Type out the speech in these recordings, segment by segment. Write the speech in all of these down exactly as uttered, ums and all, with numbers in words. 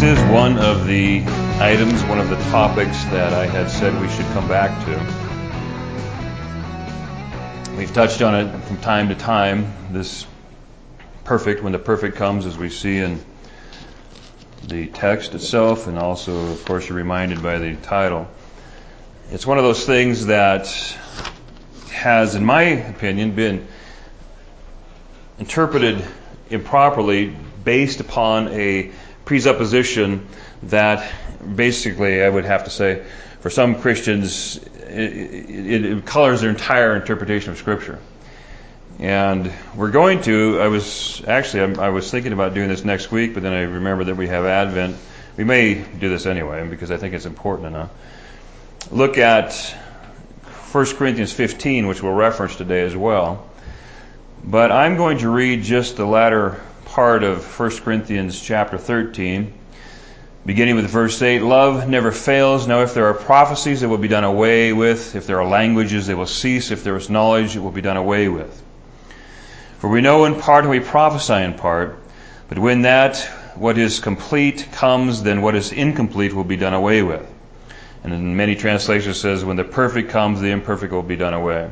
is one of the items, one of the topics that I had said we should come back to. We've touched on it from time to time, this perfect, when the perfect comes, as we see in the text itself, and also, of course, you're reminded by the title. It's one of those things that has, in my opinion, been interpreted improperly based upon a presupposition that basically, I would have to say, for some Christians, it, it, it colors their entire interpretation of Scripture. And we're going to, I was, actually, I, I was thinking about doing this next week, but then I remembered that we have Advent. We may do this anyway, because I think it's important enough. Look at First Corinthians fifteen, which we'll reference today as well. But I'm going to read just the latter part of First Corinthians chapter thirteen, beginning with verse eight. Love never fails. Now if there are prophecies, it will be done away with. If there are languages, they will cease. If there is knowledge, it will be done away with. For we know in part and we prophesy in part. But when that what is complete comes, then what is incomplete will be done away with. And in many translations it says, when the perfect comes, the imperfect will be done away.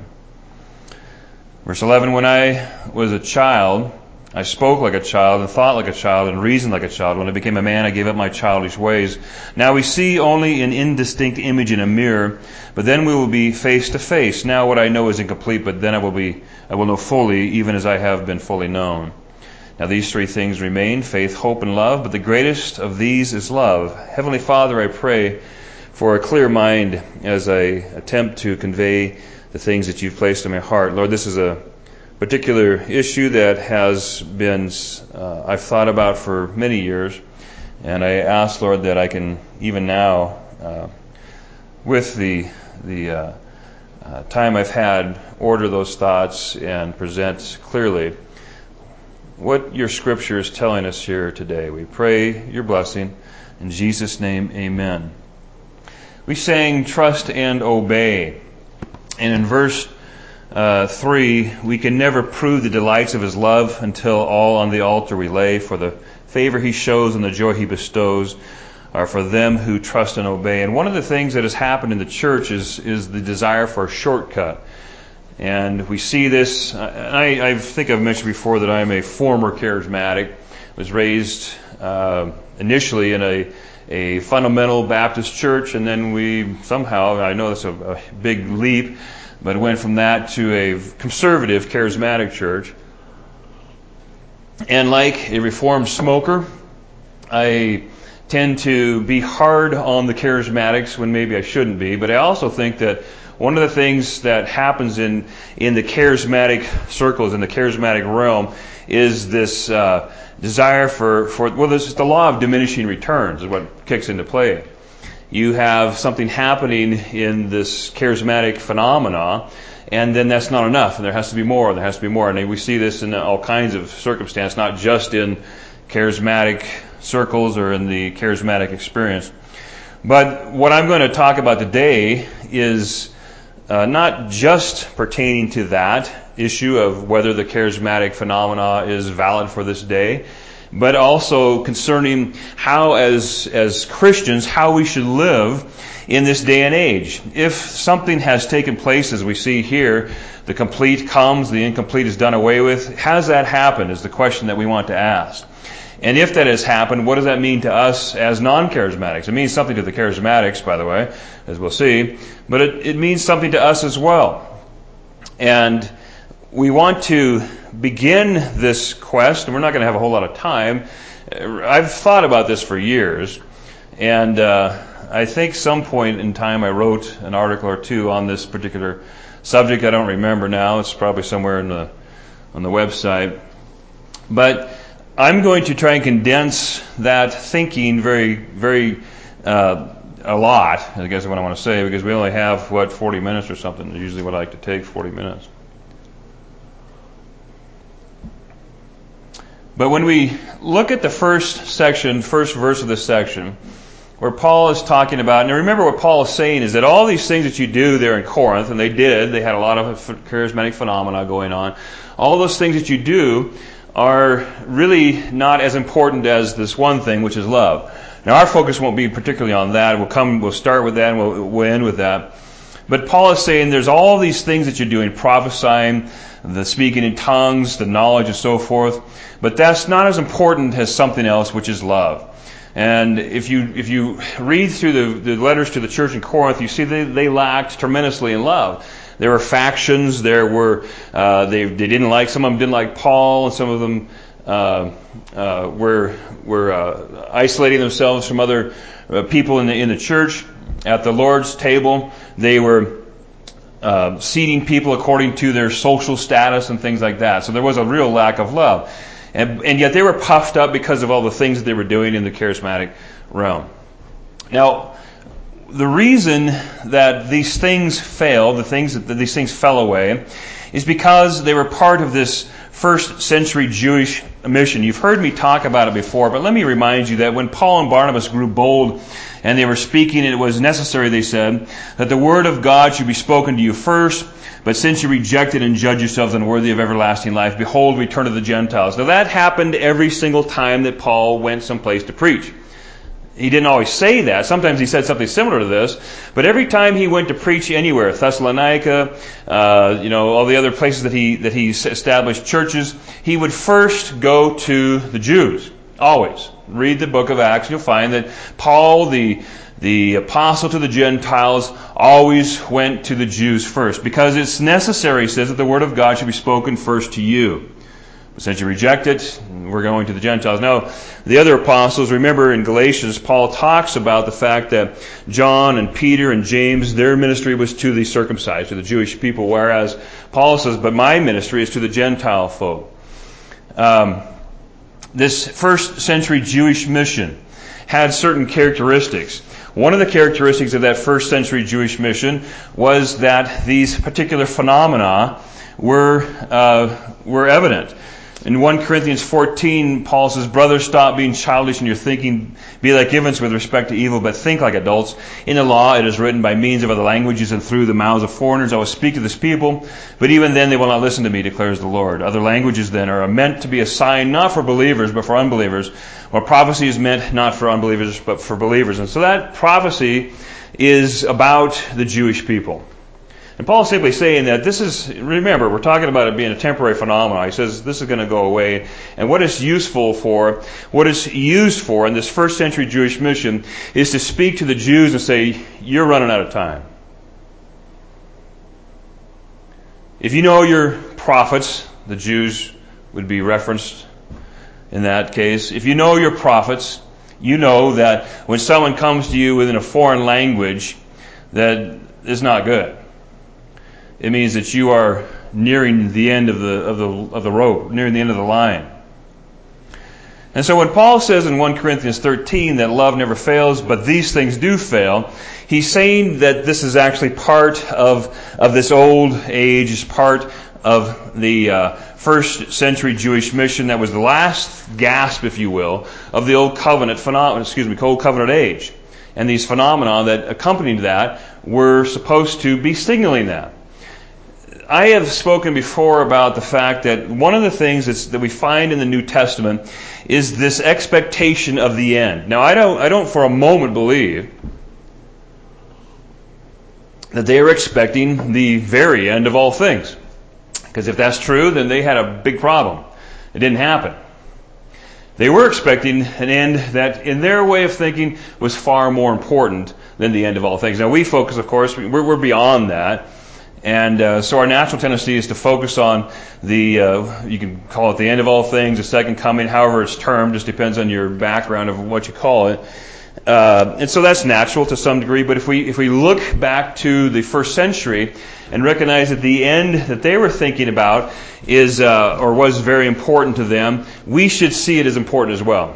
Verse eleven, when I was a child, I spoke like a child and thought like a child and reasoned like a child. When I became a man, I gave up my childish ways. Now we see only an indistinct image in a mirror, but then we will be face to face. Now what I know is incomplete, but then I will be, I will know fully, even as I have been fully known. Now these three things remain, faith, hope, and love, but the greatest of these is love. Heavenly Father, I pray for a clear mind as I attempt to convey the things that you've placed in my heart. Lord, this is a particular issue that has been, uh, I've thought about for many years, and I ask, Lord, that I can even now, uh, with the the uh, uh, time I've had, order those thoughts and present clearly what your Scripture is telling us here today. We pray your blessing. In Jesus' name, amen. We sang Trust and Obey, and in verse Uh, three, we can never prove the delights of His love until all on the altar we lay, for the favor He shows and the joy He bestows are for them who trust and obey. And one of the things that has happened in the church is, is the desire for a shortcut. And we see this, I, I think I've mentioned before that I'm a former charismatic, was raised uh, initially in a a fundamental Baptist church, and then we somehow, I know that's a, a big leap, but went from that to a conservative, charismatic church. And like a reformed smoker, I tend to be hard on the charismatics when maybe I shouldn't be. But I also think that one of the things that happens in, in the charismatic circles, in the charismatic realm, is this uh, desire for, for, well, this is the law of diminishing returns is what kicks into play. You have something happening in this charismatic phenomena, and then that's not enough, and there has to be more, and there has to be more. And we see this in all kinds of circumstances, not just in charismatic circles or in the charismatic experience. But what I'm going to talk about today is uh, not just pertaining to that issue of whether the charismatic phenomena is valid for this day, but also concerning how, as as Christians, how we should live in this day and age. If something has taken place, as we see here, the complete comes, the incomplete is done away with, has that happened is the question that we want to ask. And if that has happened, what does that mean to us as non-charismatics? It means something to the charismatics, by the way, as we'll see, but it, it means something to us as well. And we want to begin this quest, and we're not going to have a whole lot of time. I've thought about this for years, and uh, I think some point in time I wrote an article or two on this particular subject. I don't remember now. It's probably somewhere in the on the website. But I'm going to try and condense that thinking very, very uh, a lot, I guess is what I want to say, because we only have, what, forty minutes or something. Usually what I like to take, forty minutes. But when we look at the first section, first verse of this section, where Paul is talking about, and remember what Paul is saying is that all these things that you do there in Corinth, and they did, they had a lot of charismatic phenomena going on, all those things that you do are really not as important as this one thing, which is love. Now our focus won't be particularly on that. We'll come, we'll start with that, and we'll, we'll end with that. But Paul is saying there's all these things that you're doing, prophesying, the speaking in tongues, the knowledge and so forth, but that's not as important as something else, which is love. And if you if you read through the, the letters to the church in Corinth, you see they, they lacked tremendously in love. There were factions. There were uh, they they didn't like some of them didn't like Paul, and some of them uh, uh, were were uh, isolating themselves from other uh, people in the in the church. At the Lord's table, they were uh, seating people according to their social status and things like that. So there was a real lack of love. And, and yet they were puffed up because of all the things that they were doing in the charismatic realm. Now, the reason that these things failed, the things that, that these things fell away, is because they were part of this first century Jewish mission. You've heard me talk about it before, but let me remind you that when Paul and Barnabas grew bold and they were speaking, it was necessary, they said, that the word of God should be spoken to you first. But since you rejected and judge yourselves unworthy of everlasting life, behold, we turn to the Gentiles. Now that happened every single time that Paul went someplace to preach. He didn't always say that. Sometimes he said something similar to this. But every time he went to preach anywhere, Thessalonica, uh, you know, all the other places that he that he established churches, he would first go to the Jews. Always. Read the book of Acts, and you'll find that Paul, the the apostle to the Gentiles, always went to the Jews first, because it's necessary, he says, that the word of God should be spoken first to you. But since you reject it, we're going to the Gentiles. Now, the other apostles, remember in Galatians, Paul talks about the fact that John and Peter and James, their ministry was to the circumcised, to the Jewish people, whereas Paul says, but my ministry is to the Gentile folk. Um, this first century Jewish mission had certain characteristics. One of the characteristics of that first century Jewish mission was that these particular phenomena were uh, were evident. In First Corinthians fourteen, Paul says, brothers, stop being childish in your thinking. Be like infants with respect to evil, but think like adults. In the law it is written, by means of other languages and through the mouths of foreigners I will speak to this people. But even then they will not listen to me, declares the Lord. Other languages then are meant to be a sign not for believers, but for unbelievers. Or prophecy is meant not for unbelievers, but for believers. And so that prophecy is about the Jewish people. And Paul's simply saying that this is, remember, we're talking about it being a temporary phenomenon. He says this is going to go away. And what it's useful for, what it's used for in this first century Jewish mission is to speak to the Jews and say, you're running out of time. If you know your prophets, the Jews would be referenced in that case. If you know your prophets, you know that when someone comes to you within a foreign language, that is not good. It means that you are nearing the end of the of the of the rope, nearing the end of the line. And so when Paul says in First Corinthians thirteen that love never fails, but these things do fail, he's saying that this is actually part of of this old age, is part of the uh, first century Jewish mission that was the last gasp, if you will, of the old covenant phenomenon, excuse me, old covenant age. And these phenomena that accompanied that were supposed to be signaling that. I have spoken before about the fact that one of the things that's, that we find in the New Testament is this expectation of the end. Now, I don't, I don't for a moment believe that they are expecting the very end of all things. Because if that's true, then they had a big problem. It didn't happen. They were expecting an end that, in their way of thinking, was far more important than the end of all things. Now, we focus, of course, we're, we're beyond that. And uh, so our natural tendency is to focus on the, uh, you can call it the end of all things, the second coming, however it's termed, just depends on your background of what you call it. Uh, and so that's natural to some degree, but if we if we look back to the first century and recognize that the end that they were thinking about is uh, or was very important to them, we should see it as important as well.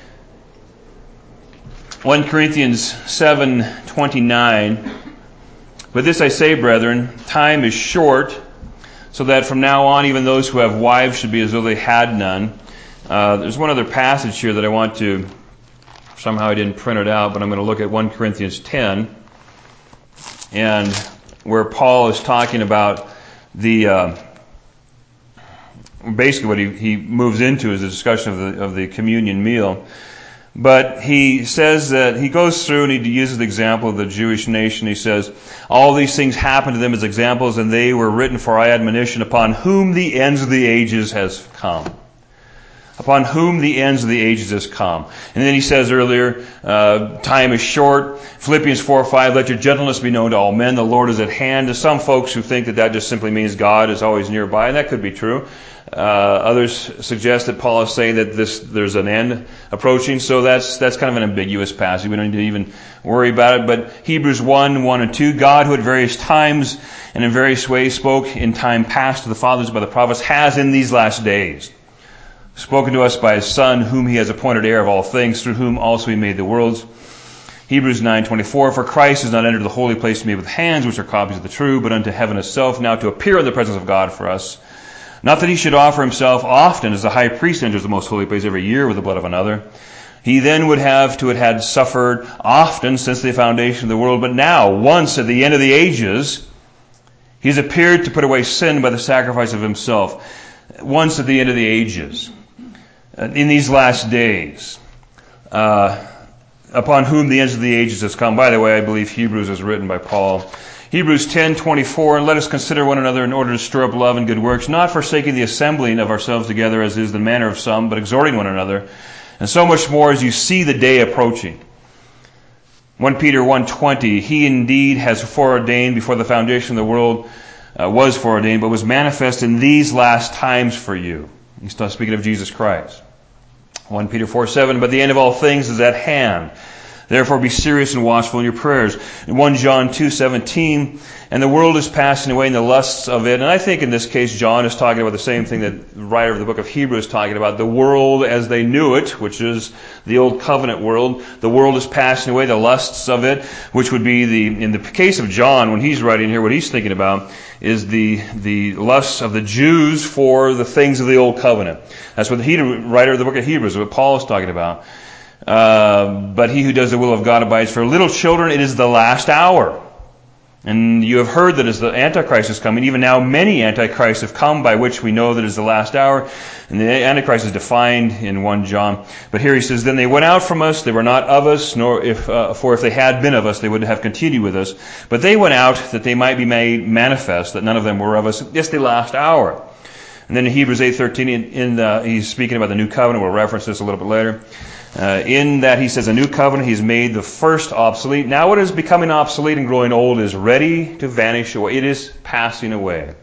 First Corinthians seven twenty-nine. But this I say, brethren, time is short, so that from now on even those who have wives should be as though they had none. Uh, there's one other passage here that I want to somehow I didn't print it out, but I'm going to look at First Corinthians ten, and where Paul is talking about the, uh, basically what he, he moves into is a discussion of the, of the communion meal. But he says that he goes through and he uses the example of the Jewish nation. He says, all these things happened to them as examples, and they were written for our admonition, upon whom the ends of the ages has come. Upon whom the ends of the ages has come. And then he says earlier, uh, time is short. Philippians four five, let your gentleness be known to all men. The Lord is at hand. To some folks who think that that just simply means God is always nearby, and that could be true. Uh, others suggest that Paul is saying that this, there's an end approaching, so that's, that's kind of an ambiguous passage. We don't need to even worry about it. But Hebrews one, one and two, God who at various times and in various ways spoke in time past to the fathers by the prophets, has in these last days spoken to us by His Son, whom He has appointed heir of all things, through whom also He made the worlds. Hebrews nine twenty-four, for Christ is not entered the holy place made with hands, which are copies of the true, but unto heaven itself, now to appear in the presence of God for us. Not that He should offer Himself often, as the high priest enters the most holy place every year with the blood of another. He then would have to have had suffered often since the foundation of the world, but now, once at the end of the ages, He has appeared to put away sin by the sacrifice of Himself. Once at the end of the ages. In these last days. Uh, upon whom the ends of the ages has come. By the way, I believe Hebrews was written by Paul. Hebrews ten twenty-four, and let us consider one another in order to stir up love and good works, not forsaking the assembling of ourselves together as is the manner of some, but exhorting one another, and so much more as you see the day approaching. First Peter one twenty, He indeed has foreordained before the foundation of the world uh, was foreordained, but was manifest in these last times for you. He's still speaking of Jesus Christ. First Peter four seven, but the end of all things is at hand. Therefore be serious and watchful in your prayers. In First John two seventeen, and the world is passing away in the lusts of it. And I think in this case John is talking about the same thing that the writer of the book of Hebrews is talking about. The world as they knew it, which is the old covenant world. The world is passing away, the lusts of it, which would be the, in the case of John, when he's writing here, what he's thinking about is the, the lusts of the Jews for the things of the old covenant. That's what the writer of the book of Hebrews, what Paul is talking about. Uh, but he who does the will of God abides. For little children, it is the last hour. And you have heard that as the Antichrist is coming, even now many Antichrists have come, by which we know that it is the last hour. And the Antichrist is defined in First John. But here he says, then they went out from us, they were not of us, nor if, uh, for if they had been of us, they would have continued with us. But they went out that they might be made manifest, that none of them were of us. It's the last hour. And then in Hebrews eight thirteen, in, in the, he's speaking about the new covenant. We'll reference this a little bit later. Uh, in that he says a new covenant, he's made the first obsolete. Now what is becoming obsolete and growing old is ready to vanish away. It is passing away.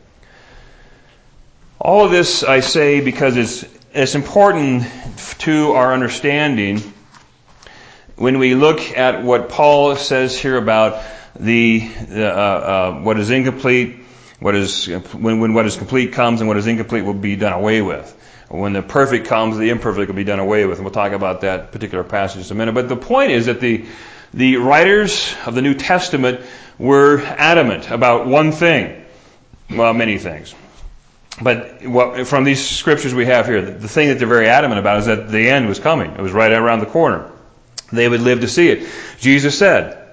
All of this I say because it's, it's important to our understanding when we look at what Paul says here about the, uh, uh, what is incomplete, what is, when, when what is complete comes and what is incomplete will be done away with. When the perfect comes, the imperfect will be done away with. And we'll talk about that particular passage in a minute. But the point is that the, the writers of the New Testament were adamant about one thing. Well, many things. But what, from these scriptures we have here, the, the thing that they're very adamant about is that the end was coming. It was right around the corner. They would live to see it. Jesus said,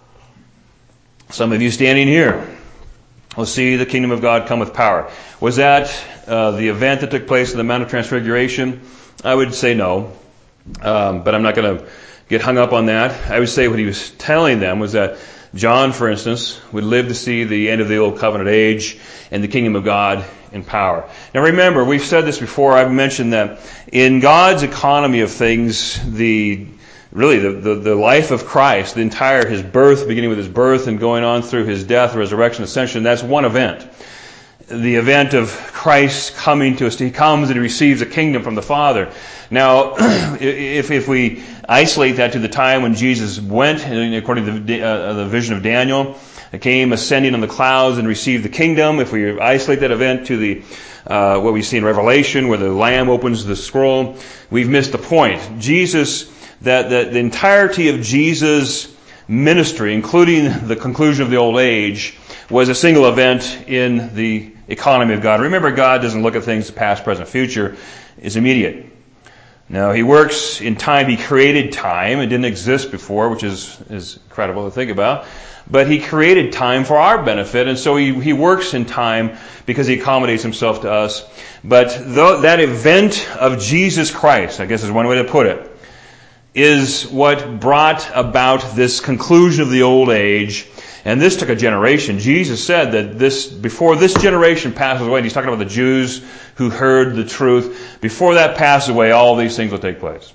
some of you standing here will see the kingdom of God come with power. Was that uh, the event that took place in the Mount of Transfiguration? I would say no. Um, but I'm not going to get hung up on that. I would say what he was telling them was that John, for instance, would live to see the end of the old covenant age and the kingdom of God in power. Now remember, we've said this before. I've mentioned that in God's economy of things, the really the, the, the life of Christ, the entire his birth, beginning with his birth and going on through his death, resurrection, ascension, that's one event. The event of Christ coming to us. He comes and he receives a kingdom from the Father. Now, if if we isolate that to the time when Jesus went, according to the, uh, the vision of Daniel, came ascending on the clouds and received the kingdom. If we isolate that event to the uh, what we see in Revelation, where the Lamb opens the scroll, we've missed the point. Jesus, that, that the entirety of Jesus' ministry, including the conclusion of the old age, was a single event in the economy of God. Remember, God doesn't look at things past, present, future. It's immediate. Now, he works in time. He created time. It didn't exist before, which is, is incredible to think about. But he created time for our benefit, and so he, he works in time because he accommodates himself to us. But th- that event of Jesus Christ, I guess is one way to put it, is what brought about this conclusion of the old age. And this took a generation. Jesus said that this, before this generation passes away, and he's talking about the Jews who heard the truth, before that passes away, all these things will take place.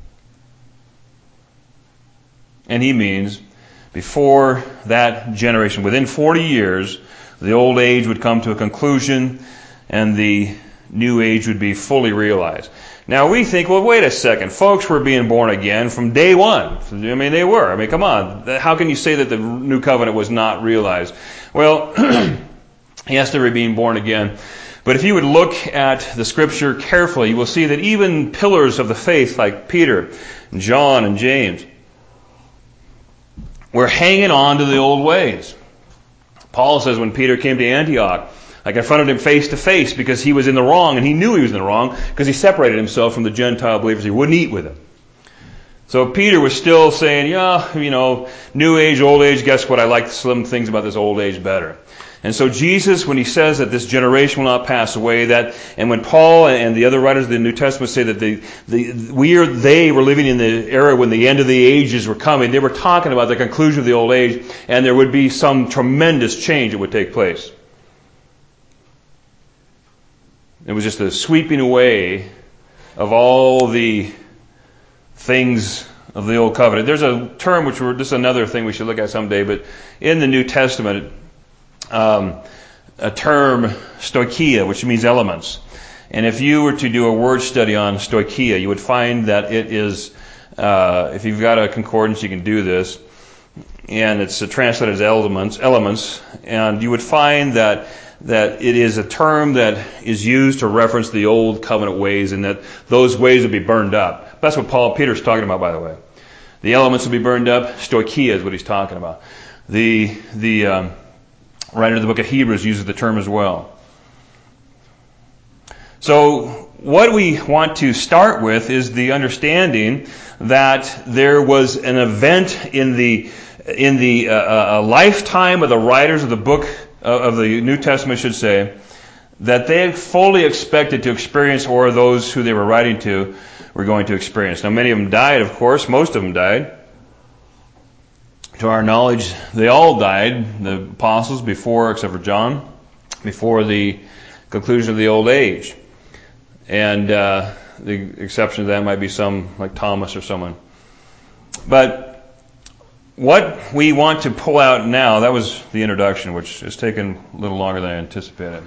And he means, before that generation, within forty years, the old age would come to a conclusion, and the new age would be fully realized. Now we think, well, wait a second. Folks were being born again from day one. I mean, they were. I mean, come on. How can you say that the new covenant was not realized? Well, yes, they were being born again. But if you would look at the Scripture carefully, you will see that even pillars of the faith like Peter, and John, and James were hanging on to the old ways. Paul says when Peter came to Antioch, I confronted him face to face because he was in the wrong, and he knew he was in the wrong because he separated himself from the Gentile believers. He wouldn't eat with them. So Peter was still saying, yeah, you know, new age, old age, guess what? I like some things about this old age better. And so Jesus, when he says that this generation will not pass away, that, and when Paul and the other writers of the New Testament say that the, the, we are, they were living in the era when the end of the ages were coming, they were talking about the conclusion of the old age, and there would be some tremendous change that would take place. It was just a sweeping away of all the things of the Old Covenant. There's a term which we're, this is another thing we should look at someday, but in the New Testament, um, a term, stoicheia, which means elements. And if you were to do a word study on stoicheia, you would find that it is, uh, if you've got a concordance, you can do this, and it's translated as elements, elements, and you would find that that it is a term that is used to reference the old covenant ways, and that those ways would be burned up. That's what Paul Peter's talking about, by the way. The elements will be burned up. Stoicheia is what he's talking about. The the um, writer of the book of Hebrews uses the term as well. So what we want to start with is the understanding that there was an event in the in the uh, uh, lifetime of the writers of the book of the New Testament, should say, that they fully expected to experience, or those who they were writing to were going to experience. Now, many of them died, of course. Most of them died. To our knowledge, they all died, the apostles, before, except for John, before the conclusion of the old age. And uh, the exception to that might be some, like Thomas or someone. But what we want to pull out now, that was the introduction, which has taken a little longer than I anticipated.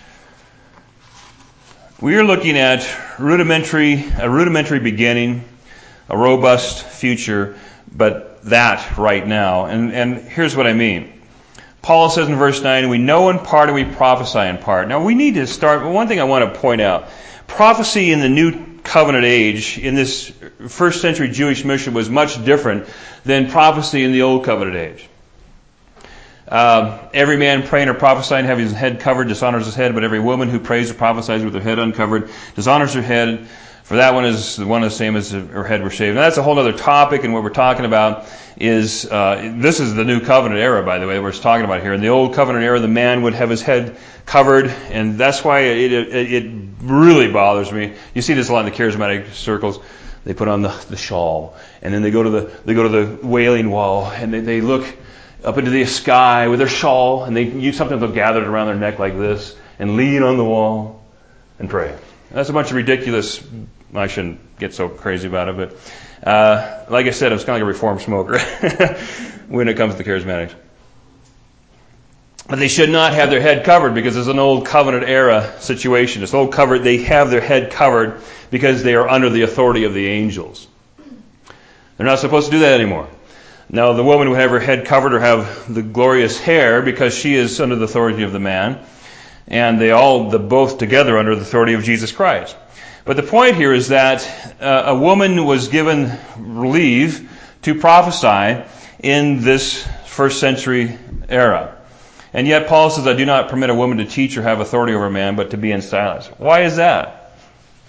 We are looking at rudimentary, a rudimentary beginning, a robust future, but that right now. And, and here's what I mean. Paul says in verse nine, we know in part and we prophesy in part. Now we need to start, one thing I want to point out, prophecy in the New Covenant age, in this first century Jewish mission, was much different than prophecy in the Old Covenant age. Uh, every man praying or prophesying having his head covered dishonors his head, but every woman who prays or prophesies with her head uncovered dishonors her head, for that one is the one the same as if her head were shaved. Now that's a whole other topic, and what we're talking about is, uh, this is the New Covenant era, by the way, that we're talking about here. In the Old Covenant era, the man would have his head covered, and that's why it, it, it really bothers me. You see this a lot in the charismatic circles. They put on the, the shawl, and then they go to the they go to the wailing wall, and they, they look up into the sky with their shawl, and they use sometimes they'll gather it around their neck like this and lean on the wall and pray. That's a bunch of ridiculous. I shouldn't get so crazy about it, but uh, like I said, I was kind of like a reformed smoker when it comes to charismatics. But they should not have their head covered because it's an old covenant era situation. It's old covered. They have their head covered because they are under the authority of the angels. They're not supposed to do that anymore. Now, the woman would have her head covered or have the glorious hair because she is under the authority of the man. And they all, the both together, under the authority of Jesus Christ. But the point here is that uh, a woman was given leave to prophesy in this first century era. And yet Paul says, I do not permit a woman to teach or have authority over a man, but to be in silence. Why is that?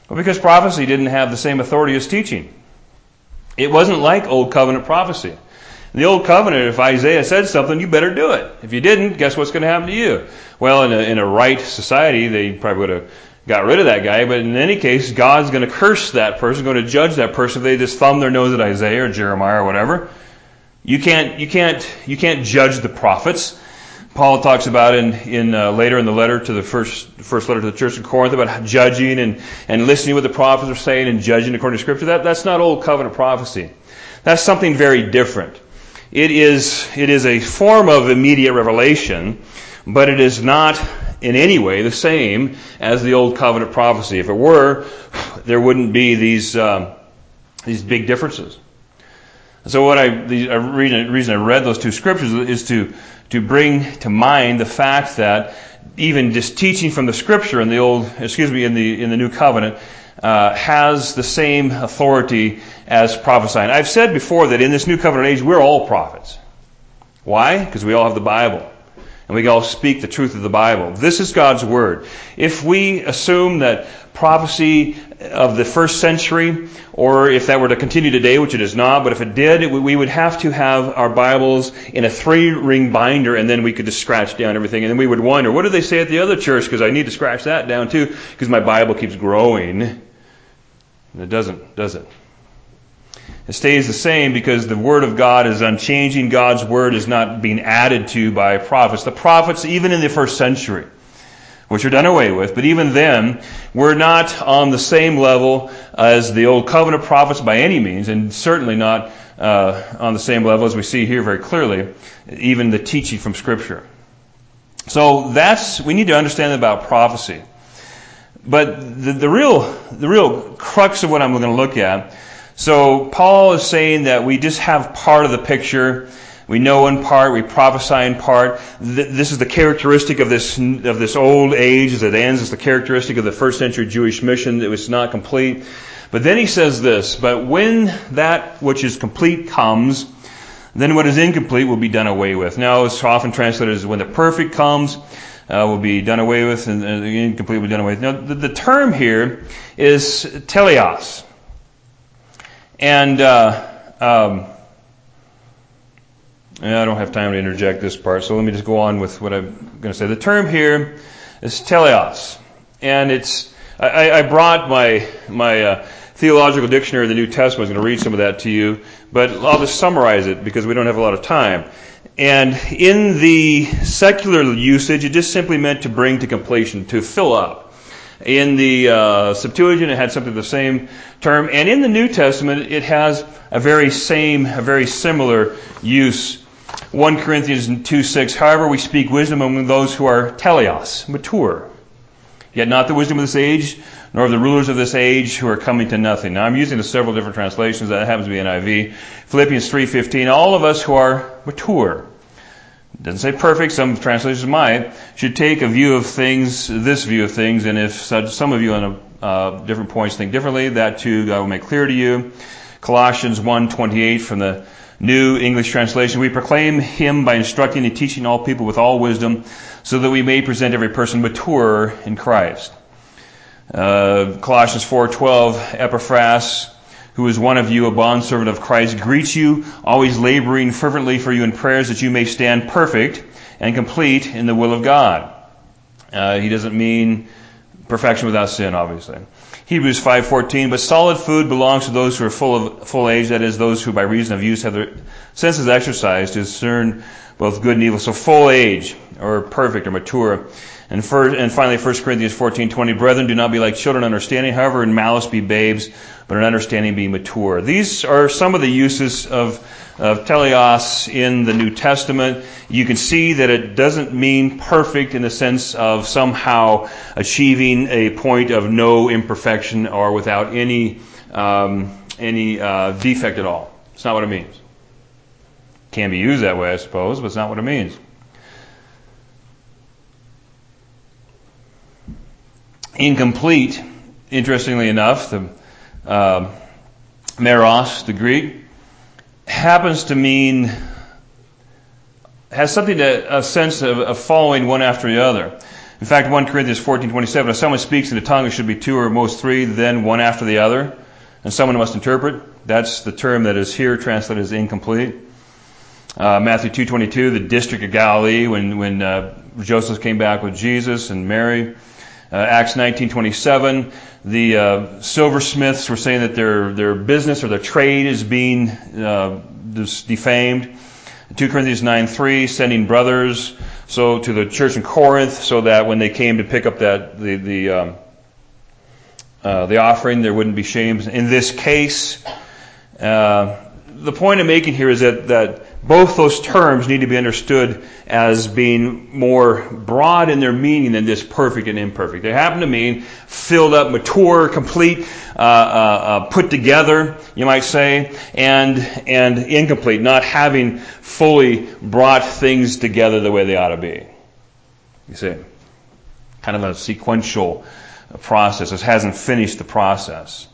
Well, because prophecy didn't have the same authority as teaching. It wasn't like Old Covenant prophecy. In the Old Covenant, if Isaiah said something, you better do it. If you didn't, guess what's going to happen to you? Well, in a, in a right society, they probably would have got rid of that guy, but in any case, God's going to curse that person, going to judge that person if they just thumb their nose at Isaiah or Jeremiah or whatever. You can't, you can't, you can't judge the prophets. Paul talks about in, in uh, later in the letter to the first first letter to the church in Corinth about judging and, and listening to what the prophets are saying and judging according to Scripture. That, that's not Old Covenant prophecy. That's something very different. It is, it is a form of immediate revelation, but it is not in any way the same as the Old Covenant prophecy. If it were, there wouldn't be these um, these big differences. So what I the reason, reason I read those two scriptures is to to bring to mind the fact that even just teaching from the Scripture in the old, excuse me, in the in the New Covenant uh, has the same authority as prophesying. I've said before that in this New Covenant age we're all prophets. Why? Because we all have the Bible. And we can all speak the truth of the Bible. This is God's Word. If we assume that prophecy of the first century, or if that were to continue today, which it is not, but if it did, we would have to have our Bibles in a three-ring binder, and then we could just scratch down everything. And then we would wonder, what do they say at the other church? Because I need to scratch that down too, because my Bible keeps growing. And it doesn't, does it? It stays the same because the Word of God is unchanging. God's Word is not being added to by prophets. The prophets, even in the first century, which are done away with, but even then, were not on the same level as the Old Covenant prophets by any means, and certainly not uh, on the same level as we see here very clearly, even the teaching from Scripture. So that's, we need to understand about prophecy. But the, the real, the real crux of what I'm going to look at, so Paul is saying that we just have part of the picture. We know in part, we prophesy in part. This is the characteristic of this of this old age as it ends. It's the characteristic of the first century Jewish mission. It was not complete. But then he says this, but when that which is complete comes, then what is incomplete will be done away with. Now it's often translated as when the perfect comes, uh, will be done away with, and the incomplete will be done away with. Now the, the term here is teleos. And uh, um, I don't have time to interject this part, so let me just go on with what I'm going to say. The term here is teleos, and it's I, I brought my my uh, theological dictionary of the New Testament. I was going to read some of that to you, but I'll just summarize it because we don't have a lot of time. And in the secular usage, it just simply meant to bring to completion, to fill up. In the uh, Septuagint, it had something the same term, and in the New Testament, it has a very same, a very similar use. First Corinthians two six, however, we speak wisdom among those who are teleos, mature, yet not the wisdom of this age, nor of the rulers of this age who are coming to nothing. Now, I'm using the several different translations. That happens to be N I V. Philippians three fifteen, all of us who are mature. It doesn't say perfect, some translations might, should take a view of things, this view of things, and if such, some of you on a, uh, different points think differently, that too God will make clear to you. Colossians one twenty-eight from the New English Translation, we proclaim Him by instructing and teaching all people with all wisdom, so that we may present every person mature in Christ. Uh, Colossians four twelve, Epaphras, who is one of you, a bondservant of Christ, greets you, always laboring fervently for you in prayers that you may stand perfect and complete in the will of God. Uh, he doesn't mean perfection without sin, obviously. Hebrews five fourteen, but solid food belongs to those who are full of full age, that is, those who by reason of use have their senses exercised to discern both good and evil. So full age, or perfect, or mature. And, for, and finally, First Corinthians fourteen twenty, brethren, do not be like children understanding, however in malice be babes, but in understanding be mature. These are some of the uses of, of teleos in the New Testament. You can see that it doesn't mean perfect in the sense of somehow achieving a point of no imperfection or without any um, any uh, defect at all. It's not what it means. It can be used that way, I suppose, but it's not what it means. Incomplete, interestingly enough, the uh, meros, the Greek, happens to mean, has something to, a sense of, of following one after the other. In fact, First Corinthians fourteen twenty-seven, if someone speaks in a tongue, it should be two or most three, then one after the other, and someone must interpret. That's the term that is here translated as incomplete. Uh, Matthew two twenty-two, the district of Galilee, when when uh, Joseph came back with Jesus and Mary. Uh, Acts nineteen twenty-seven, the uh, silversmiths were saying that their their business or their trade is being uh, defamed. Second Corinthians nine three, sending brothers so to the church in Corinth, so that when they came to pick up that the the um, uh, the offering, there wouldn't be shame. In this case, uh, the point I'm making here is that that both those terms need to be understood as being more broad in their meaning than just perfect and imperfect. They happen to mean filled up, mature, complete, uh, uh, uh, put together, you might say, and and incomplete, not having fully brought things together the way they ought to be. You see, kind of a sequential process. It hasn't finished the process.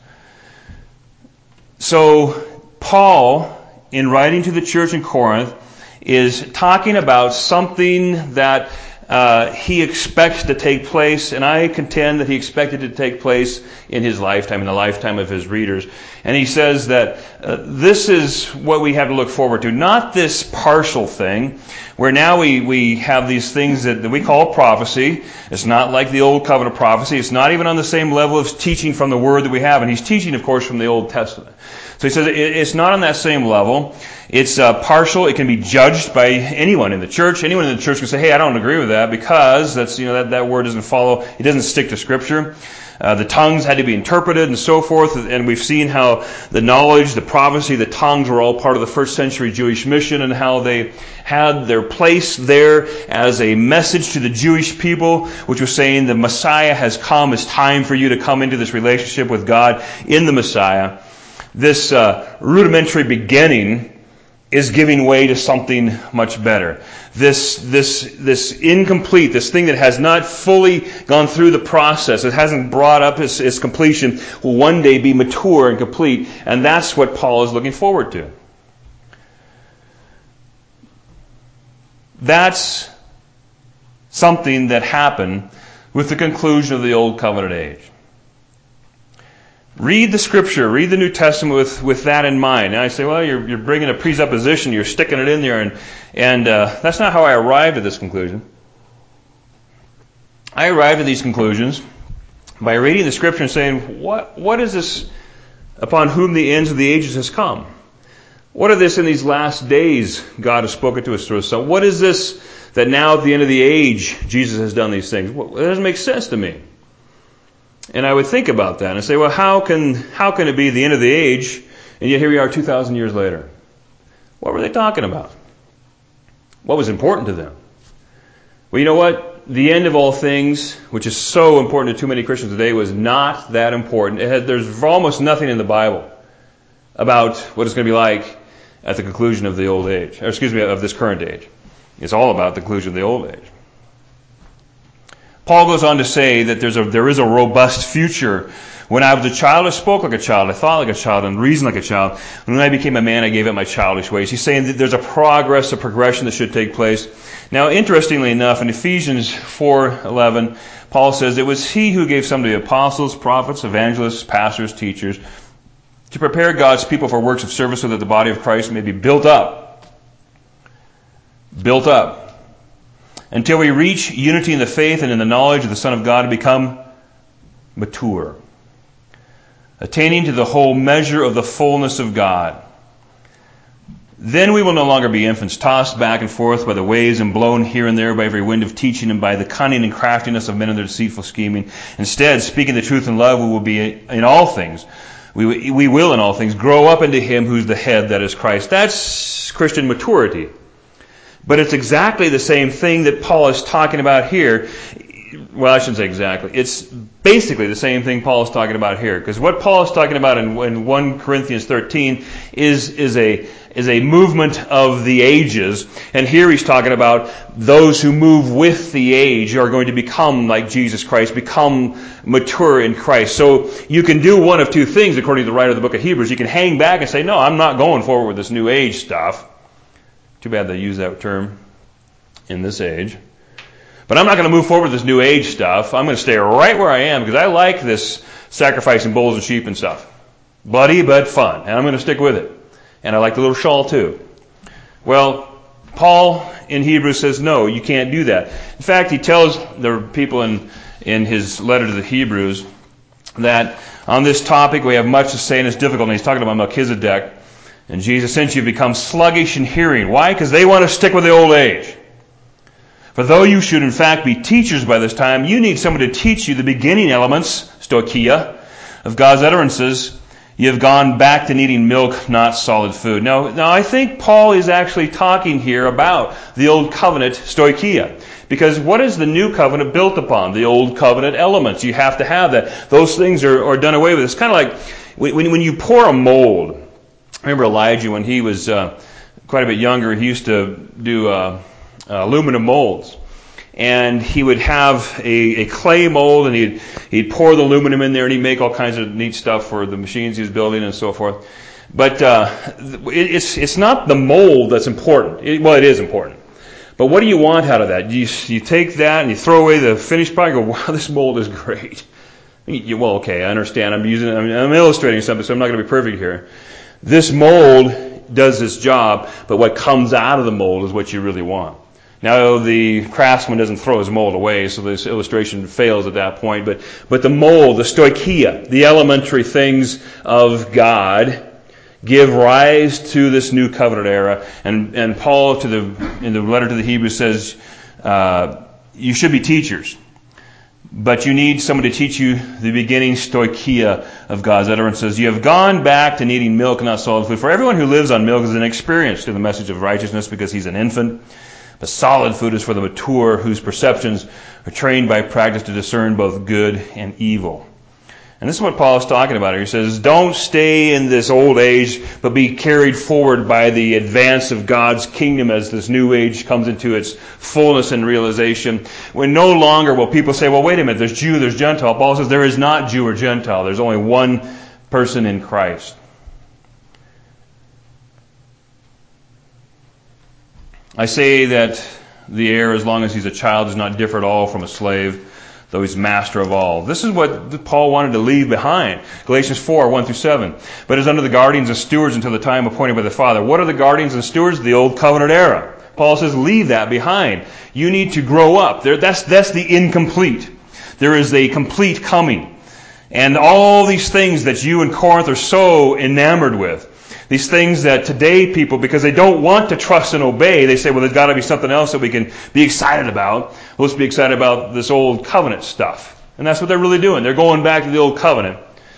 So Paul, in writing to the church in Corinth, is talking about something that uh, he expects to take place, and I contend that he expected it to take place in his lifetime, in the lifetime of his readers. And he says that uh, this is what we have to look forward to, not this partial thing, where now we, we have these things that, that we call prophecy. It's not like the Old Covenant prophecy. It's not even on the same level of teaching from the Word that we have, and he's teaching, of course, from the Old Testament. So he says it's not on that same level. It's uh, partial. It can be judged by anyone in the church. Anyone in the church can say, hey, I don't agree with that because that's, you know, that, that word doesn't follow, it doesn't stick to Scripture. Uh, the tongues had to be interpreted and so forth, and we've seen how the knowledge, the prophecy, the tongues were all part of the first century Jewish mission, and how they had their place there as a message to the Jewish people, which was saying the Messiah has come. It's time for you to come into this relationship with God in the Messiah. This uh, rudimentary beginning is giving way to something much better. This, this, this incomplete, this thing that has not fully gone through the process, it hasn't brought up its, its completion, will one day be mature and complete. And that's what Paul is looking forward to. That's something that happened with the conclusion of the Old Covenant age. Read the Scripture, read the New Testament with, with that in mind. And I say, well, you're, you're bringing a presupposition, you're sticking it in there, and, and uh, that's not how I arrived at this conclusion. I arrived at these conclusions by reading the Scripture and saying, what what is this upon whom the ends of the ages has come? What are this in these last days God has spoken to us through His Son? What is this that now at the end of the age Jesus has done these things? Well, it doesn't make sense to me. And I would think about that and say, well, how can how can it be the end of the age, and yet here we are two thousand years later? What were they talking about? What was important to them? Well, you know what? The end of all things, which is so important to too many Christians today, was not that important. It had, there's almost nothing in the Bible about what it's going to be like at the conclusion of the old age, or excuse me, of this current age. It's all about the conclusion of the old age. Paul goes on to say that there's a, there is a robust future. When I was a child, I spoke like a child, I thought like a child, and reasoned like a child. And when I became a man, I gave up my childish ways. He's saying that there's a progress, a progression that should take place. Now, interestingly enough, in Ephesians four eleven, Paul says, it was He who gave some to be apostles, prophets, evangelists, pastors, teachers, to prepare God's people for works of service so that the body of Christ may be built up. Built up. Until we reach unity in the faith and in the knowledge of the Son of God and become mature, attaining to the whole measure of the fullness of God. Then we will no longer be infants, tossed back and forth by the waves and blown here and there by every wind of teaching and by the cunning and craftiness of men and their deceitful scheming. Instead, speaking the truth in love, we will be in all things. We, we will in all things grow up into Him who's the head, that is Christ. That's Christian maturity. But it's exactly the same thing that Paul is talking about here. Well, I shouldn't say exactly. It's basically the same thing Paul is talking about here. Because what Paul is talking about in, in First Corinthians thirteen is, is a is a movement of the ages. And here he's talking about those who move with the age are going to become like Jesus Christ, become mature in Christ. So you can do one of two things according to the writer of the book of Hebrews. You can hang back and say, no, I'm not going forward with this new age stuff. Too bad they use that term in this age. But I'm not going to move forward with this New Age stuff. I'm going to stay right where I am because I like this sacrificing bulls and sheep and stuff. Bloody but fun. And I'm going to stick with it. And I like the little shawl too. Well, Paul in Hebrews says, no, you can't do that. In fact, he tells the people in, in his letter to the Hebrews that on this topic we have much to say and it's difficult. And he's talking about Melchizedek. And Jesus, since you've become sluggish in hearing. Why? Because they want to stick with the old age. For though you should in fact be teachers by this time, you need someone to teach you the beginning elements, stoicheia, of God's utterances. You have gone back to needing milk, not solid food. Now, now I think Paul is actually talking here about the old covenant stoicheia. Because what is the new covenant built upon? The old covenant elements. You have to have that. Those things are, are done away with. It's kind of like when, when you pour a mold. I remember Elijah when he was uh, quite a bit younger, he used to do uh, uh, aluminum molds. And he would have a, a clay mold, and he'd, he'd pour the aluminum in there, and he'd make all kinds of neat stuff for the machines he was building and so forth. But uh, it, it's it's not the mold that's important. It, well, it is important. But what do you want out of that? You, you take that and you throw away the finished product and go, wow, this mold is great. You, well, okay, I understand. I'm using, I'm, I'm illustrating something, so I'm not going to be perfect here. This mold does its job, but what comes out of the mold is what you really want. Now, the craftsman doesn't throw his mold away, so this illustration fails at that point. But, but the mold, the stoicheia, the elementary things of God, give rise to this new covenant era. And, and Paul, to the, in the letter to the Hebrews, says, uh, you should be teachers. But you need someone to teach you the beginning stoicheia of God's utterances. You have gone back to needing milk and not solid food. For everyone who lives on milk is inexperienced in the message of righteousness because he's an infant. But solid food is for the mature whose perceptions are trained by practice to discern both good and evil. And this is what Paul is talking about here. He says, don't stay in this old age, but be carried forward by the advance of God's kingdom as this new age comes into its fullness and realization. When no longer will people say, well, wait a minute, there's Jew, there's Gentile. Paul says there is not Jew or Gentile. There's only one person in Christ. I say that the heir, as long as he's a child, does not differ at all from a slave, though he's master of all. This is what Paul wanted to leave behind. Galatians four, one through seven. But is under the guardians and stewards until the time appointed by the Father. What are the guardians and stewards? The old covenant era. Paul says, leave that behind. You need to grow up. There, that's, that's the incomplete. There is a complete coming. And all these things that you in Corinth are so enamored with, these things that today people, because they don't want to trust and obey, they say, well, there's got to be something else that we can be excited about. Well, let's be excited about this old covenant stuff. And that's what they're really doing. They're going back to the old covenant.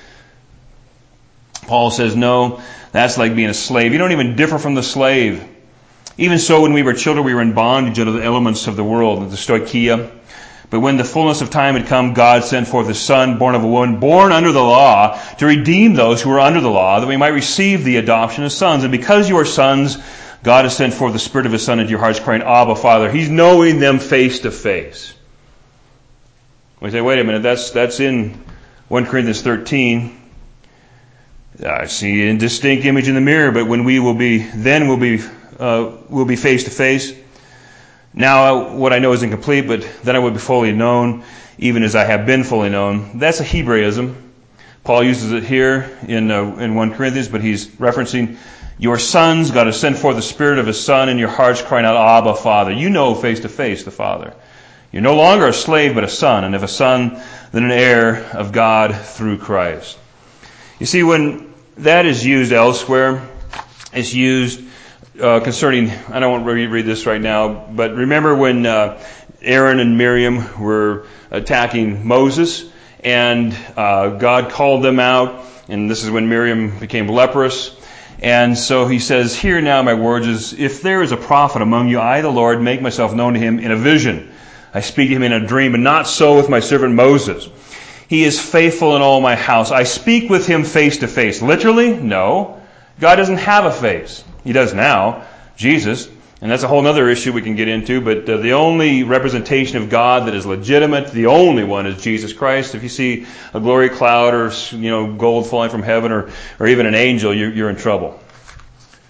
Paul says, no, that's like being a slave. You don't even differ from the slave. Even so, when we were children, we were in bondage under the elements of the world, the stoicheia. But when the fullness of time had come, God sent forth His Son, born of a woman, born under the law, to redeem those who were under the law, that we might receive the adoption as sons. And because you are sons, God has sent forth the Spirit of His Son into your hearts, crying, Abba, Father. He's knowing them face to face. We say, wait a minute, that's that's in First Corinthians thirteen. I see an indistinct image in the mirror, but when we will be, then we'll be, uh, we'll be face to face. Now, what I know is incomplete, but then I will be fully known, even as I have been fully known. That's a Hebraism. Paul uses it here in uh, in First Corinthians, but he's referencing your sons. God has sent forth the Spirit of His Son in your hearts, crying out, Abba, Father. You know face to face the Father. You're no longer a slave, but a son, and if a son, then an heir of God through Christ. You see, when that is used elsewhere, it's used Uh, concerning, I don't want to read this right now, but remember when uh, Aaron and Miriam were attacking Moses, and uh, God called them out, and this is when Miriam became leprous, and so He says, hear now my words, is if there is a prophet among you, I, the Lord, make myself known to him in a vision. I speak to him in a dream, and not so with my servant Moses. He is faithful in all my house. I speak with him face to face. Literally? No. God doesn't have a face. He does now, Jesus, and that's a whole other issue we can get into, but uh, the only representation of God that is legitimate, the only one, is Jesus Christ. If you see a glory cloud or, you know, gold falling from heaven or, or even an angel, you're, you're in trouble.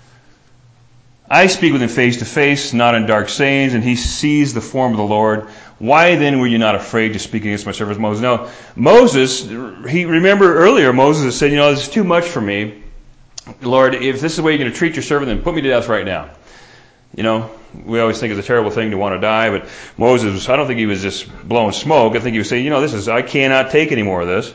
I speak with him face to face, not in dark sayings, and he sees the form of the Lord. Why then were you not afraid to speak against my servant Moses? Now, Moses, he remember earlier Moses said, you know, this is too much for me. Lord, if this is the way you're going to treat your servant, then put me to death right now. You know, we always think it's a terrible thing to want to die, but Moses, I don't think he was just blowing smoke. I think he was saying, you know, this is, I cannot take any more of this.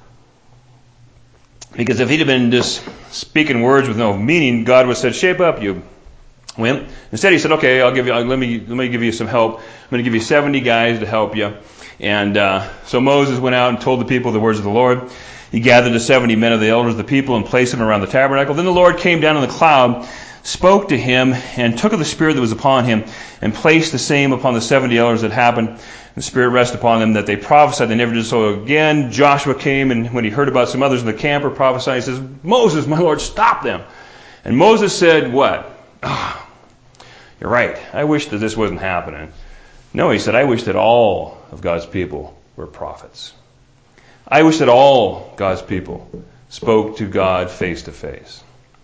Because if he'd have been just speaking words with no meaning, God would have said, shape up, you wimp. Instead, he said, okay, I'll give you, let me, let me give you some help. I'm going to give you seventy guys to help you. And, uh, so Moses went out and told the people the words of the Lord. He gathered the seventy men of the elders of the people and placed them around the tabernacle. Then the Lord came down in the cloud, spoke to him, and took of the Spirit that was upon him, and placed the same upon the seventy elders that happened. The Spirit rested upon them that they prophesied. They never did so again. Joshua came, and when he heard about some others in the camp were prophesying, he says, Moses, my Lord, stop them. And Moses said, what? Oh, you're right. I wish that this wasn't happening. No, he said, I wish that all of God's people were prophets. I wish that all God's people spoke to God face to face.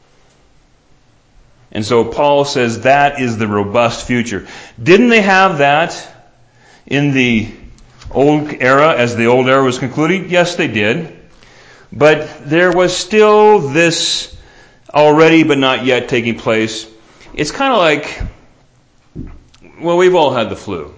And so Paul says that is the robust future. Didn't they have that in the old era as the old era was concluding? Yes, they did. But there was still this already but not yet taking place. It's kind of like, well, we've all had the flu.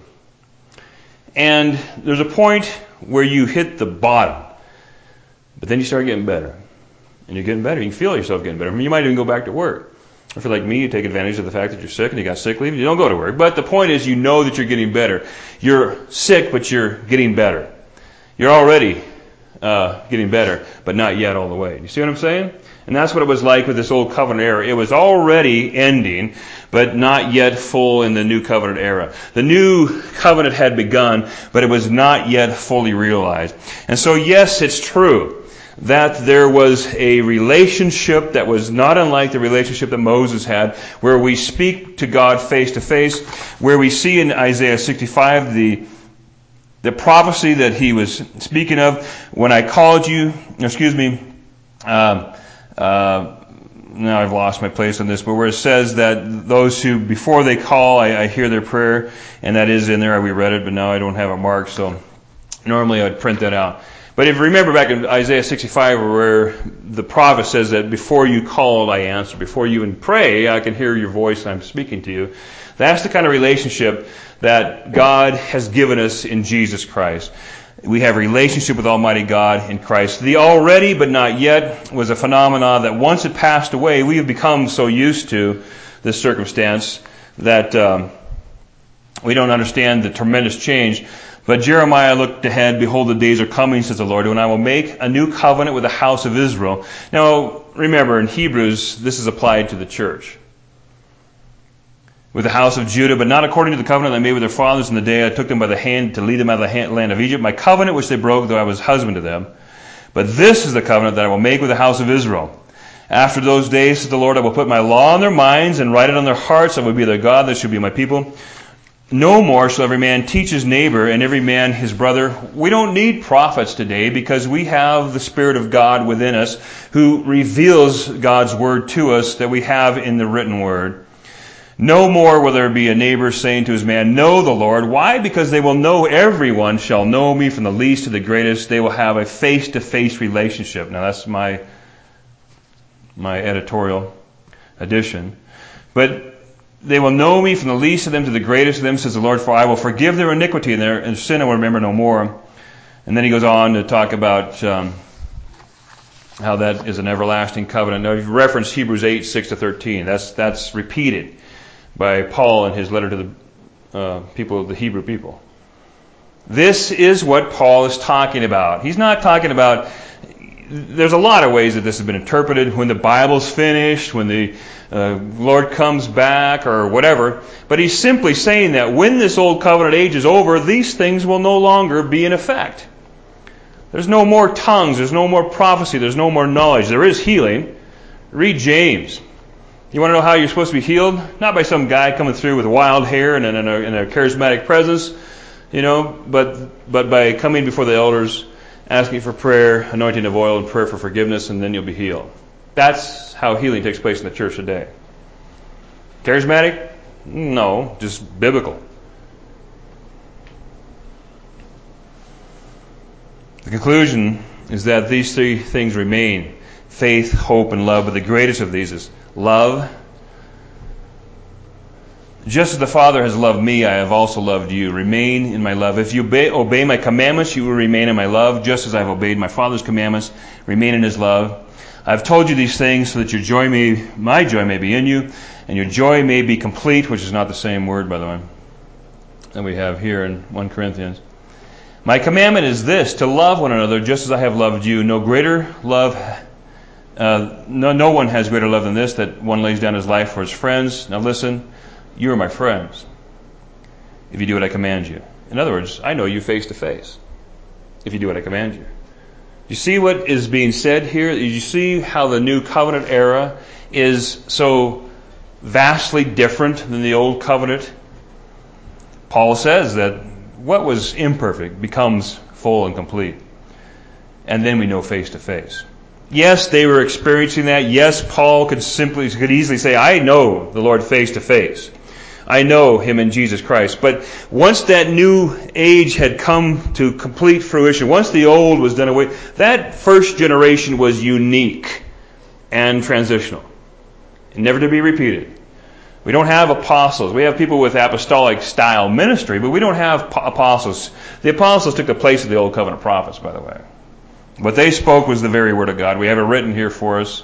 And there's a point where you hit the bottom. But then you start getting better. And you're getting better. You can feel yourself getting better. I mean, you might even go back to work. If you're like me, you take advantage of the fact that you're sick and you got sick leave, you don't go to work. But the point is, you know that you're getting better. You're sick, but you're getting better. You're already uh, getting better, but not yet all the way. You see what I'm saying? And that's what it was like with this old covenant era. It was already ending, but not yet full in the new covenant era. The new covenant had begun, but it was not yet fully realized. And so, yes, it's true that there was a relationship that was not unlike the relationship that Moses had, where we speak to God face to face, where we see in Isaiah sixty-five the the prophecy that he was speaking of, when I called you, excuse me, um, uh, now I've lost my place on this, but where it says that those who, before they call, I, I hear their prayer, and that is in there, we read it, but now I don't have it marked, so normally I'd print that out. But if you remember back in Isaiah sixty-five, where the prophet says that before you call, I answer. Before you even pray, I can hear your voice and I'm speaking to you. That's the kind of relationship that God has given us in Jesus Christ. We have a relationship with Almighty God in Christ. The already but not yet was a phenomenon that once it passed away, we have become so used to this circumstance that um, we don't understand the tremendous change. But Jeremiah looked ahead, behold, the days are coming, says the Lord, when I will make a new covenant with the house of Israel. Now, remember, in Hebrews, this is applied to the church. With the house of Judah, but not according to the covenant I made with their fathers in the day I took them by the hand to lead them out of the land of Egypt, my covenant which they broke, though I was husband to them. But this is the covenant that I will make with the house of Israel. After those days, says the Lord, I will put my law on their minds and write it on their hearts. I will be their God, they shall be my people. No more shall every man teach his neighbor and every man his brother. We don't need prophets today because we have the Spirit of God within us who reveals God's word to us that we have in the written word. No more will there be a neighbor saying to his man, know the Lord. Why? Because they will know, everyone shall know me from the least to the greatest. They will have a face-to-face relationship. Now that's my, my editorial addition. But they will know me from the least of them to the greatest of them, says the Lord, for I will forgive their iniquity and their sin I will remember no more. And then he goes on to talk about um, how that is an everlasting covenant. Now, you've referenced Hebrews eight, six to thirteen. That's that's repeated by Paul in his letter to the uh, people of the Hebrew people. This is what Paul is talking about. He's not talking about... There's a lot of ways that this has been interpreted, when the Bible's finished, when the uh, Lord comes back, or whatever. But he's simply saying that when this old covenant age is over, these things will no longer be in effect. There's no more tongues, there's no more prophecy, there's no more knowledge. There is healing. Read James. You want to know how you're supposed to be healed? Not by some guy coming through with wild hair and, and, a, and a charismatic presence, you know, but but by coming before the elders, asking for prayer, anointing of oil, and prayer for forgiveness, and then you'll be healed. That's how healing takes place in the church today. Charismatic? No, just biblical. The conclusion is that these three things remain: faith, hope, and love. But the greatest of these is love. Just as the Father has loved me, I have also loved you. Remain in my love. If you obey, obey my commandments, you will remain in my love, just as I have obeyed my Father's commandments. Remain in his love. I have told you these things so that your joy may, my joy may be in you, and your joy may be complete, which is not the same word, by the way, that we have here in First Corinthians. My commandment is this, to love one another just as I have loved you. No greater love, uh, no, no one has greater love than this, that one lays down his life for his friends. Now listen, you are my friends if you do what I command you. In other words, I know you face to face if you do what I command you. You see what is being said here? You see how the new covenant era is so vastly different than the old covenant? Paul says that what was imperfect becomes full and complete. And then we know face to face. Yes, they were experiencing that. Yes, Paul could simply, could easily say, I know the Lord face to face. I know him in Jesus Christ. But once that new age had come to complete fruition, once the old was done away, that first generation was unique and transitional, and never to be repeated. We don't have apostles. We have people with apostolic style ministry, but we don't have apostles. The apostles took the place of the old covenant prophets, by the way. What they spoke was the very word of God. We have it written here for us.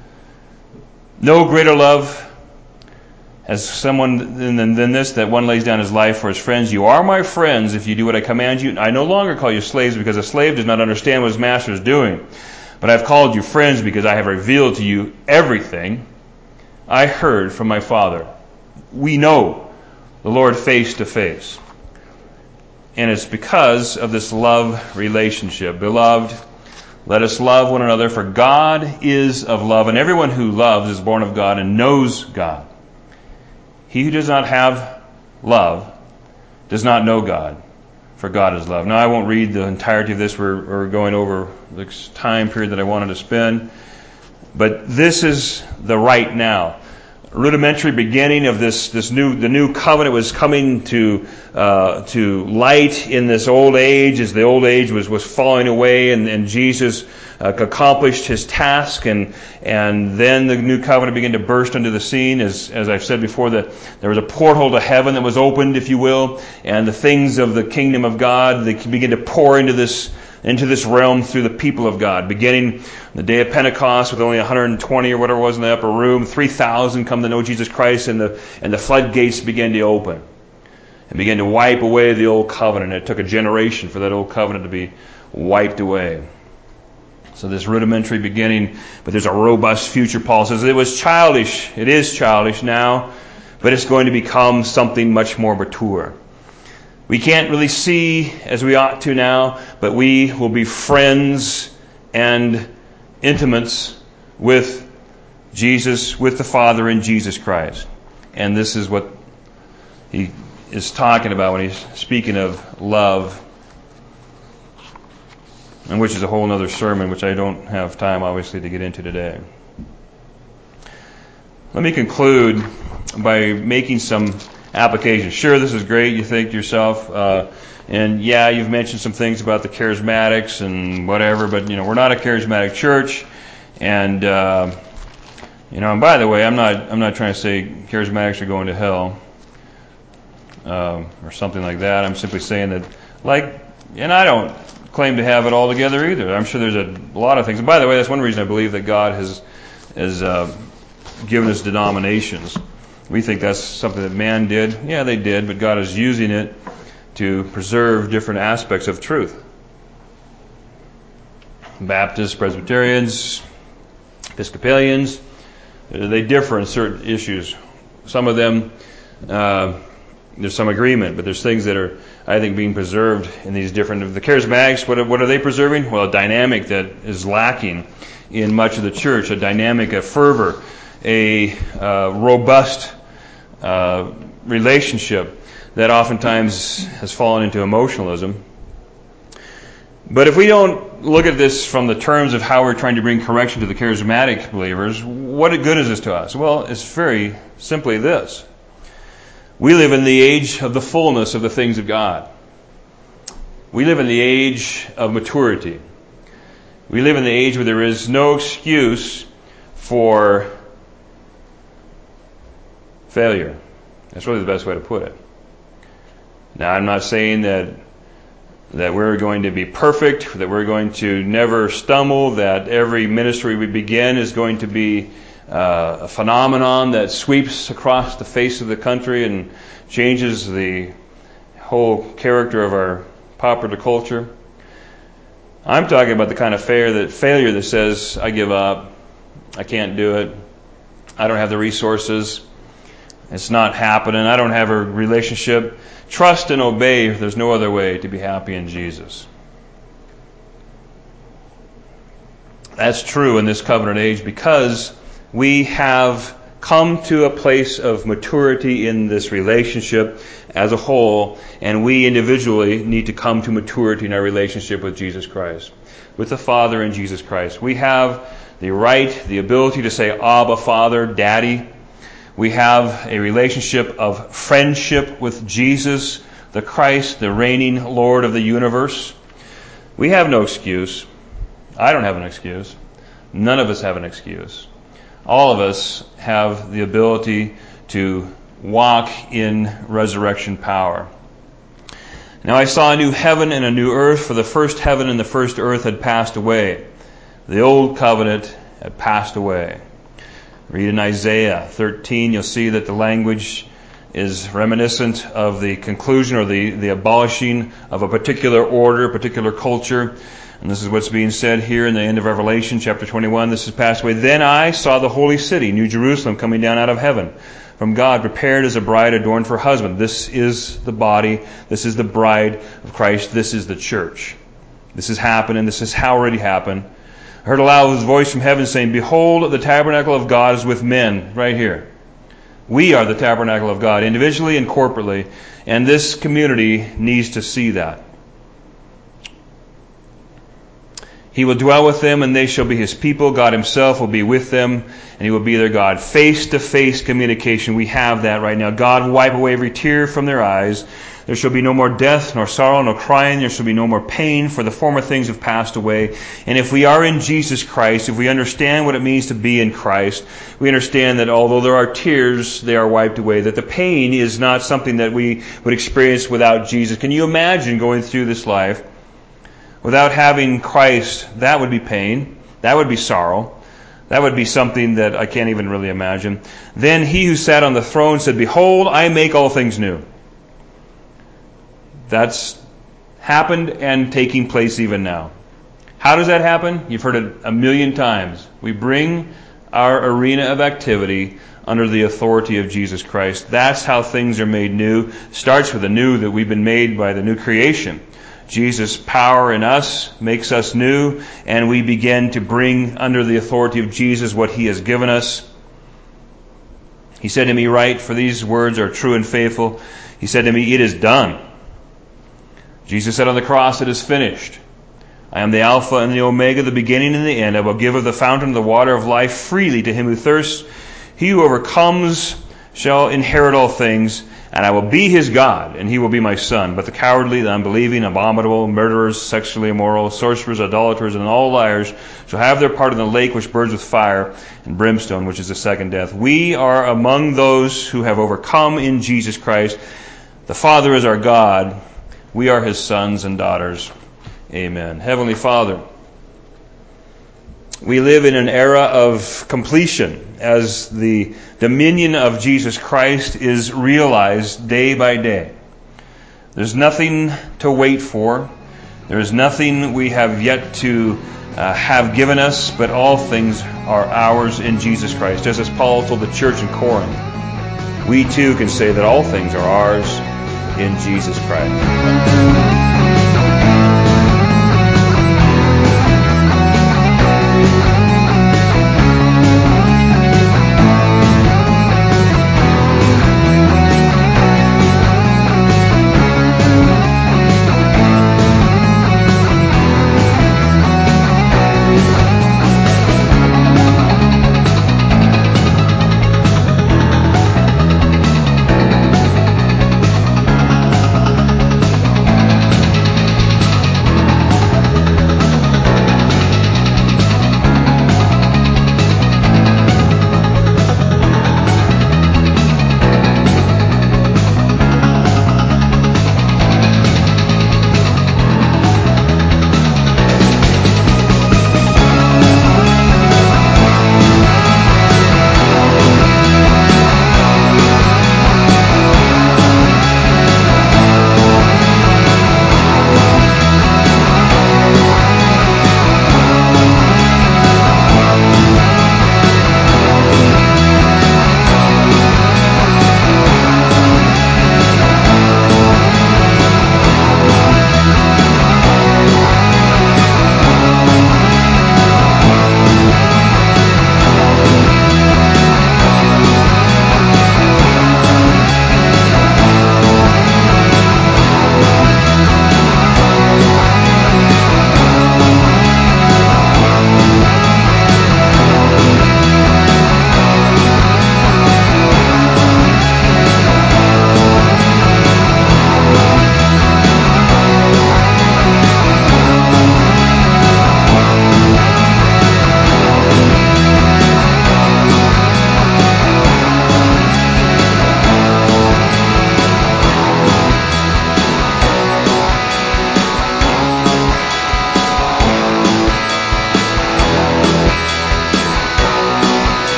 No greater love as someone than this, that one lays down his life for his friends. You are my friends if you do what I command you. I no longer call you slaves, because a slave does not understand what his master is doing. But I've called you friends because I have revealed to you everything I heard from my Father. We know the Lord face to face. And it's because of this love relationship. Beloved, let us love one another, for God is of love, and everyone who loves is born of God and knows God. He who does not have love does not know God, for God is love. Now, I won't read the entirety of this. We're, we're going over the time period that I wanted to spend. But this is the right now. A rudimentary beginning of this, this new, the new covenant was coming to, uh, to light in this old age, as the old age was, was falling away, and, and Jesus uh, accomplished his task, and, and then the new covenant began to burst into the scene. As, as I've said before, that there was a porthole to heaven that was opened, if you will, and the things of the kingdom of God, they began to pour into this, into this realm through the people of God. Beginning the day of Pentecost with only one hundred twenty or whatever it was in the upper room, three thousand come to know Jesus Christ, and the and the floodgates began to open and began to wipe away the old covenant. It took a generation for that old covenant to be wiped away. So this rudimentary beginning, but there's a robust future. Paul says it was childish. It is childish now, but it's going to become something much more mature. We can't really see as we ought to now, but we will be friends and intimates with Jesus, with the Father in Jesus Christ. And this is what he is talking about when he's speaking of love, and which is a whole other sermon, which I don't have time, obviously, to get into today. Let me conclude by making some applications. Sure, this is great, you think to yourself, uh, and yeah, you've mentioned some things about the charismatics and whatever, but you know, we're not a charismatic church, and uh, you know, and by the way, I'm not I'm not trying to say charismatics are going to hell uh, or something like that. I'm simply saying that, like, and I don't claim to have it all together either. I'm sure there's a lot of things. And by the way, that's one reason I believe that God has has uh, given us denominations. We think that's something that man did. Yeah, they did, but God is using it to preserve different aspects of truth. Baptists, Presbyterians, Episcopalians, they differ in certain issues. Some of them, uh, there's some agreement, but there's things that are, I think, being preserved in these different... The charismatics, what are, what are they preserving? Well, a dynamic that is lacking in much of the church, a dynamic, a fervor, a uh, robust uh, relationship that oftentimes has fallen into emotionalism. But if we don't look at this from the terms of how we're trying to bring correction to the charismatic believers, what good is this to us? Well, it's very simply this. We live in the age of the fullness of the things of God. We live in the age of maturity. We live in the age where there is no excuse for failure. That's really the best way to put it. Now, I'm not saying that that we're going to be perfect, that we're going to never stumble, that every ministry we begin is going to be uh, a phenomenon that sweeps across the face of the country and changes the whole character of our popular culture. I'm talking about the kind of failure that, failure that says, I give up, I can't do it, I don't have the resources, it's not happening, I don't have a relationship. Trust and obey, there's no other way to be happy in Jesus. That's true in this covenant age because we have come to a place of maturity in this relationship as a whole, and we individually need to come to maturity in our relationship with Jesus Christ, with the Father and Jesus Christ. We have the right, the ability to say, Abba, Father, Daddy. We have a relationship of friendship with Jesus, the Christ, the reigning Lord of the universe. We have no excuse. I don't have an excuse. None of us have an excuse. All of us have the ability to walk in resurrection power. Now I saw a new heaven and a new earth, for the first heaven and the first earth had passed away. The old covenant had passed away. Read in Isaiah thirteen, you'll see that the language is reminiscent of the conclusion or the, the abolishing of a particular order, a particular culture. And this is what's being said here in the end of Revelation, chapter twenty-one. This has passed away. Then I saw the holy city, New Jerusalem, coming down out of heaven from God, prepared as a bride adorned for her husband. This is the body. This is the bride of Christ. This is the church. This has happened, and this has already happened. I heard a loud voice from heaven saying, Behold, the tabernacle of God is with men. Right here. We are the tabernacle of God, individually and corporately. And this community needs to see that. He will dwell with them, and they shall be His people. God Himself will be with them, and He will be their God. Face-to-face communication. We have that right now. God will wipe away every tear from their eyes. There shall be no more death, nor sorrow, nor crying. There shall be no more pain, for the former things have passed away. And if we are in Jesus Christ, if we understand what it means to be in Christ, we understand that although there are tears, they are wiped away. That the pain is not something that we would experience without Jesus. Can you imagine going through this life without having Christ? That would be pain. That would be sorrow. That would be something that I can't even really imagine. Then He who sat on the throne said, Behold, I make all things new. That's happened and taking place even now. How does that happen? You've heard it a million times. We bring our arena of activity under the authority of Jesus Christ. That's how things are made new. Starts with the new that we've been made by the new creation. Jesus' power in us makes us new, and we begin to bring under the authority of Jesus what He has given us. He said to me, Write, for these words are true and faithful. He said to me, It is done. Jesus said on the cross, It is finished. I am the Alpha and the Omega, the beginning and the end. I will give of the fountain of the water of life freely to him who thirsts. He who overcomes shall inherit all things, and I will be his God, and he will be my son. But the cowardly, the unbelieving, abominable, murderers, sexually immoral, sorcerers, idolaters, and all liars shall have their part in the lake which burns with fire and brimstone, which is the second death. We are among those who have overcome in Jesus Christ. The Father is our God. We are His sons and daughters. Amen. Heavenly Father, we live in an era of completion as the dominion of Jesus Christ is realized day by day. There's nothing to wait for. There is nothing we have yet to uh, have given us, but all things are ours in Jesus Christ. Just as Paul told the church in Corinth, we too can say that all things are ours in Jesus Christ.